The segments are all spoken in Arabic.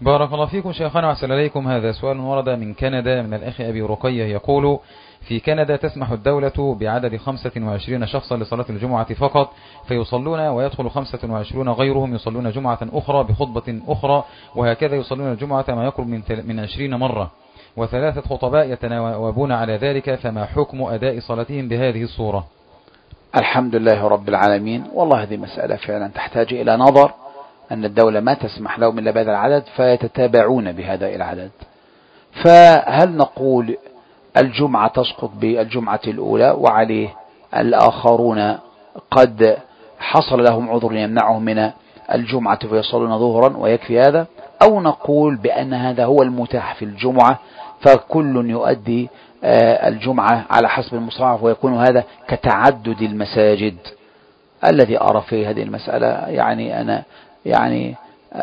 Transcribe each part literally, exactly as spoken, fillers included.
بارك الله فيكم شيخنا وأحسن إليكم. هذا سؤال ورد من كندا من الأخ أبي رقية يقول: في كندا تسمح الدولة بعدد خمسة وعشرين شخصا لصلاة الجمعة فقط، فيصلون ويدخل خمسة وعشرون غيرهم يصلون جمعة أخرى بخطبة أخرى، وهكذا يصلون الجمعة ما يقرب من من عشرين مرة، وثلاثة خطباء يتناوبون على ذلك، فما حكم أداء صلاتهم بهذه الصورة؟ الحمد لله رب العالمين. والله هذه مسألة فعلا تحتاج إلى نظر، أن الدولة ما تسمح لهم إلا بهذا العدد فيتتابعون بهذا العدد. فهل نقول الجمعة تسقط بالجمعة الأولى وعليه الآخرون قد حصل لهم عذر يمنعهم من الجمعة فيصلون ظهرا ويكفي هذا، أو نقول بأن هذا هو المتاح في الجمعة فكل يؤدي الجمعة على حسب المصحف، ويكون هذا كتعدد المساجد؟ الذي أرى في هذه المسألة يعني أنا يعني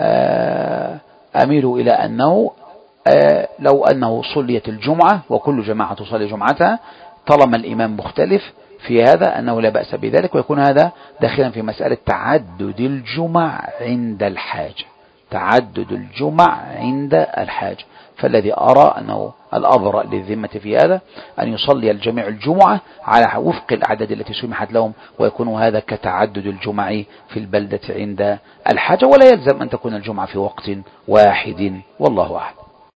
أميل إلى أنه لو أنه صليت الجمعة وكل جماعة تصلي جمعتها طالما الإمام مختلف في هذا أنه لا بأس بذلك، ويكون هذا داخلا في مسألة تعدد الجمع عند الحاجة، تعدد الجمع عند الحاجة. فالذي أرى أنه الأبرأ للذمة في هذا أن يصلي الجميع الجمعة على وفق الأعداد التي سمحت لهم، ويكون هذا كتعدد الجمع في البلدة عند الحاجة، ولا يلزم أن تكون الجمعة في وقت واحد، والله أعلم.